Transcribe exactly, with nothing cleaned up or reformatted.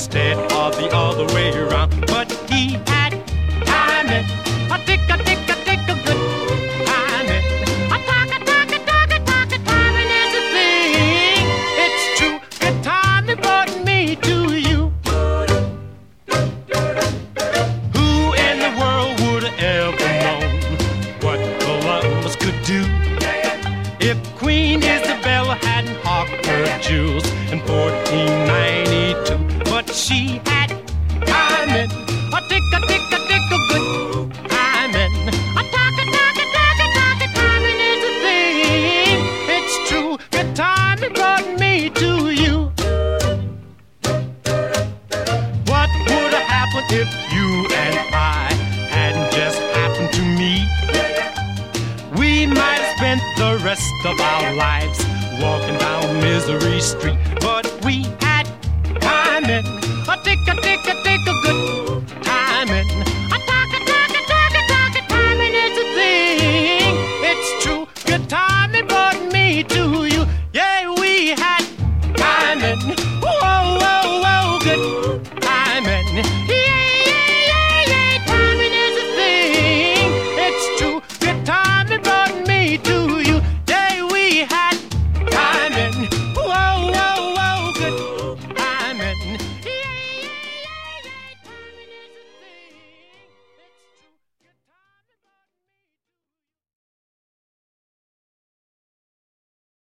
instead of the other way around. But he had timing, a tick, a tick, a tick, a good timing. A talk, a talk, a talk, a talk, a timing is a thing. It's true, good timing brought me to you. Who in the world would have ever known what Columbus could do if Queen Isabella hadn't hawked her jewels in fourteen ninety-two? But she had timing, a tick, a tick, a tick, a good timing. A talk, a talk, a talk, a talk, a timing is a thing. It's true, good timing brought me to you. What would have happened if you and I hadn't just happened to me? We might have spent the rest of our lives walking down Misery Street, but we